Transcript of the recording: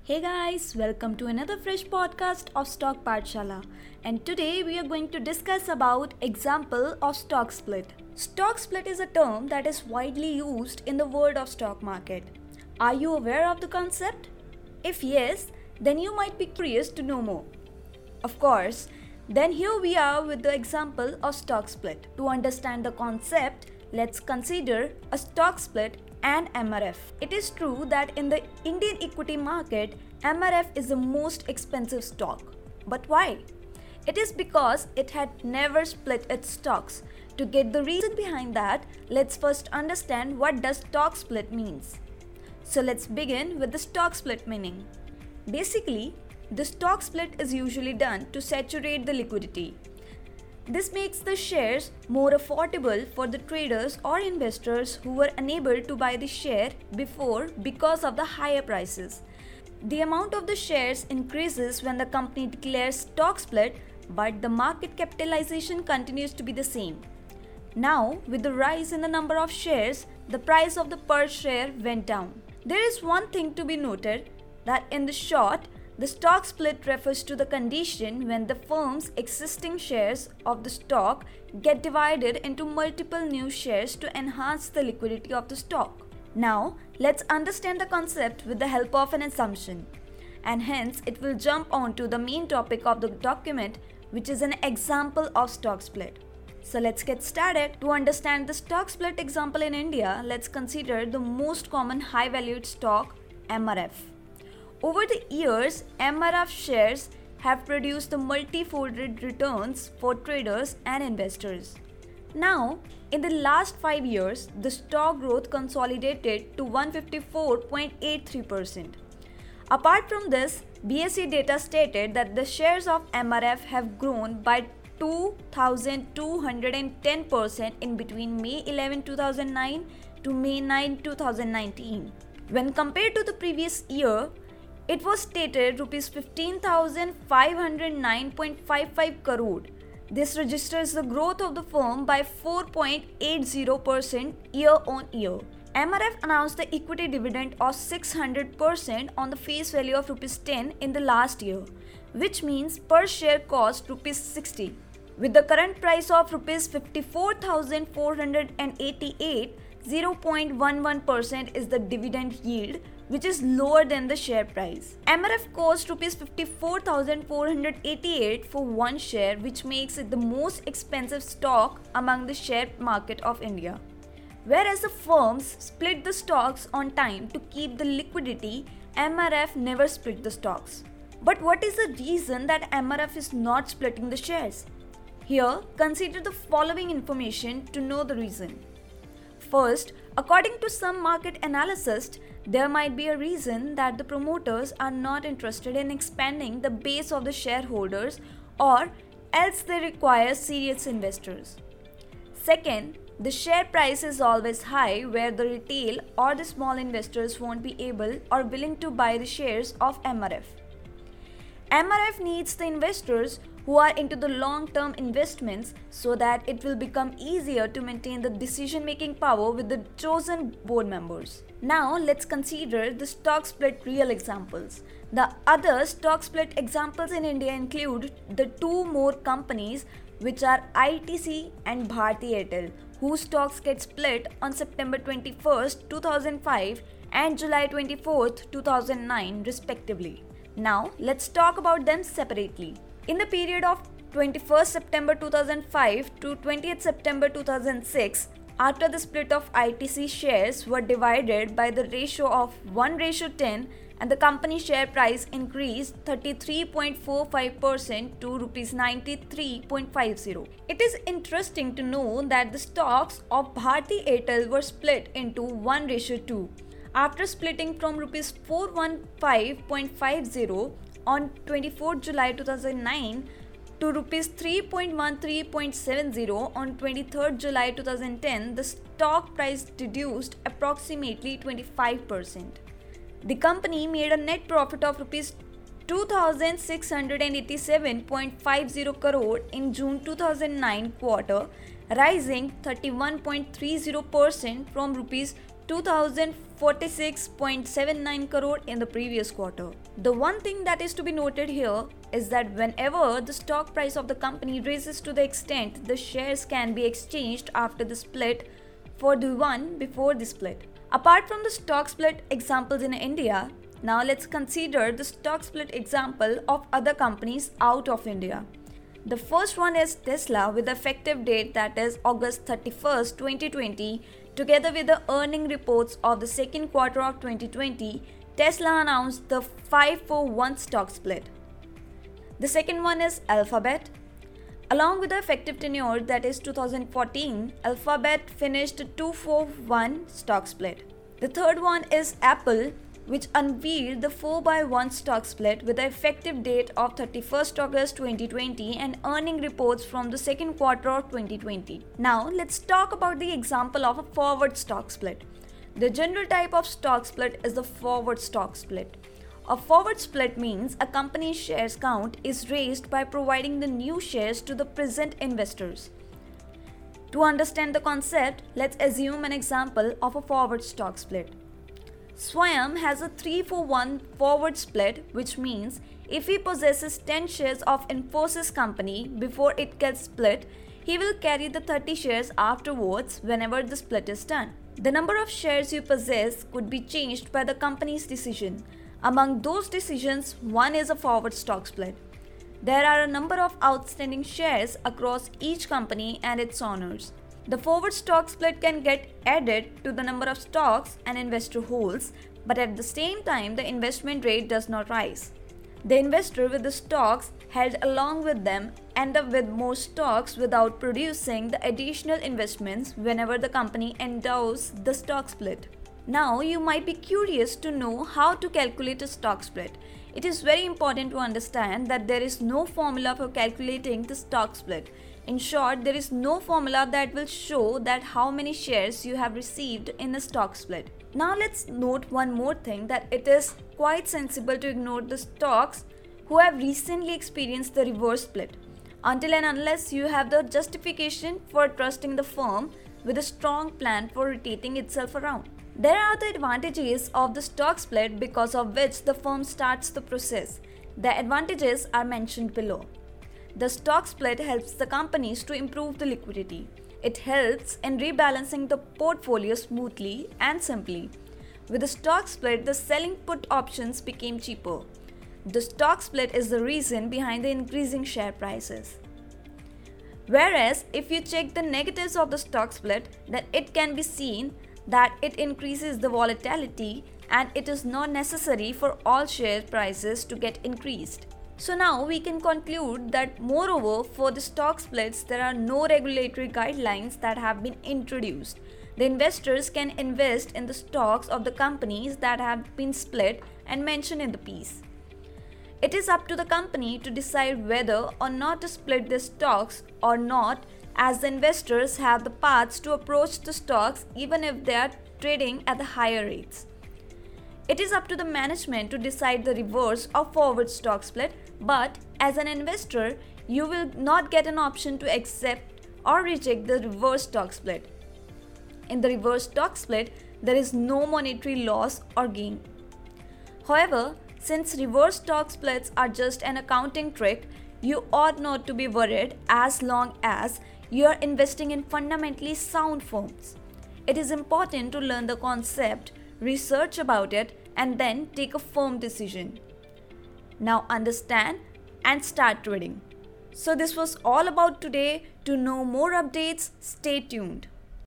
Hey guys, welcome to another fresh podcast of Stock Pathshala. And today we are going to discuss about example of stock split. Stock split is a term that is widely used in the world of stock market. Are you aware of the concept? If yes, then you might be curious to know more. Of course, then here we are with the example of stock split. To understand the concept, let's consider a stock split and MRF. It is true that in the Indian equity market, MRF is the most expensive stock. But why? It is because it had never split its stocks. To get the reason behind that, let's first understand what does stock split means. So let's begin with the stock split meaning. Basically, the stock split is usually done to saturate the liquidity. This makes the shares more affordable for the traders or investors who were unable to buy the share before because of the higher prices. The amount of the shares increases when the company declares stock split, but the market capitalization continues to be the same. Now, with the rise in the number of shares, the price of the per share went down. There is one thing to be noted that in the short, the stock split refers to the condition when the firm's existing shares of the stock get divided into multiple new shares to enhance the liquidity of the stock. Now, let's understand the concept with the help of an assumption. And hence, it will jump on to the main topic of the document, which is an example of stock split. So let's get started. To understand the stock split example in India, let's consider the most common high valued stock, MRF. Over the years, MRF shares have produced the multi-folded returns for traders and investors. Now, in the last 5 years, the stock growth consolidated to 154.83%. Apart from this, BSE data stated that the shares of MRF have grown by 2,210% in between May 11, 2009 to May 9, 2019. When compared to the previous year, it was stated Rs 15,509.55 crore. This registers the growth of the firm by 4.80% year on year. MRF announced the equity dividend of 600% on the face value of Rs 10 in the last year, which means per share cost Rs 60. With the current price of Rs 54,488, 0.11% is the dividend yield, which is lower than the share price. MRF cost Rs 54,488 for one share, which makes it the most expensive stock among the share market of India. Whereas the firms split the stocks on time to keep the liquidity, MRF never split the stocks. But what is the reason that MRF is not splitting the shares? Here, consider the following information to know the reason. First, according to some market analysts, there might be a reason that the promoters are not interested in expanding the base of the shareholders, or else they require serious investors. Second, the share price is always high where the retail or the small investors won't be able or willing to buy the shares of MRF. MRF needs the investors who are into the long-term investments so that it will become easier to maintain the decision-making power with the chosen board members. Now let's consider the stock split real examples. The other stock split examples in India include the two more companies, which are ITC and Bharti Airtel, whose stocks get split on September 21st, 2005 and July 24th, 2009 respectively. Now let's talk about them separately. In the period of 21st September 2005 to 20th September 2006, after the split of ITC shares were divided by the ratio of 1:10 and the company share price increased 33.45% to Rs 93.50. It is interesting to know that the stocks of Bharti Airtel were split into 1:2. After splitting from Rs 415.50 on 24 July 2009 to Rs 3.13.70 on 23 July 2010, the stock price reduced approximately 25%. The company made a net profit of Rs 2,687.50 crore in June 2009 quarter, rising 31.30% from Rs 2046.79 crore in the previous quarter. The one thing that is to be noted here is that whenever the stock price of the company raises to the extent the shares can be exchanged after the split for the one before the split. Apart from the stock split examples in India, now let's consider the stock split example of other companies out of India. The first one is Tesla with the effective date that is August 31st, 2020. Together with the earning reports of the second quarter of 2020, Tesla announced the 5-for-1 stock split. The second one is Alphabet. Along with the effective tenure that is 2014, Alphabet finished a 2-for-1 stock split. The third one is Apple, which unveiled the 4-by-1 stock split with the effective date of 31st August 2020 and earning reports from the second quarter of 2020. Now let's talk about the example of a forward stock split. The general type of stock split is the forward stock split. A forward split means a company's shares count is raised by providing the new shares to the present investors. To understand the concept, let's assume an example of a forward stock split. Swayam has a 3-for-1 forward split, which means if he possesses 10 shares of Infosys company before it gets split, he will carry the 30 shares afterwards whenever the split is done. The number of shares you possess could be changed by the company's decision. Among those decisions, one is a forward stock split. There are a number of outstanding shares across each company and its owners. The forward stock split can get added to the number of stocks an investor holds, but at the same time, the investment rate does not rise. The investor with the stocks held along with them end up with more stocks without producing the additional investments whenever the company endows the stock split. Now, you might be curious to know how to calculate a stock split. It is very important to understand that there is no formula for calculating the stock split. In short, there is no formula that will show that how many shares you have received in a stock split. Now let's note one more thing, that it is quite sensible to ignore the stocks who have recently experienced the reverse split until and unless you have the justification for trusting the firm with a strong plan for rotating itself around. There are the advantages of the stock split because of which the firm starts the process. The advantages are mentioned below. The stock split helps the companies to improve the liquidity. It helps in rebalancing the portfolio smoothly and simply. With the stock split, the selling put options became cheaper. The stock split is the reason behind the increasing share prices. Whereas, if you check the negatives of the stock split, then it can be seen that it increases the volatility and it is not necessary for all share prices to get increased. So now we can conclude that moreover for the stock splits there are no regulatory guidelines that have been introduced. The investors can invest in the stocks of the companies that have been split and mentioned in the piece. It is up to the company to decide whether or not to split their stocks or not, as the investors have the paths to approach the stocks even if they are trading at the higher rates. It is up to the management to decide the reverse or forward stock split, but as an investor, you will not get an option to accept or reject the reverse stock split. In the reverse stock split, there is no monetary loss or gain. However, since reverse stock splits are just an accounting trick, you ought not to be worried as long as you are investing in fundamentally sound firms. It is important to learn the concept, research about it, and then take a firm decision. Now understand and start trading. So this was all about today. To know more updates, stay tuned.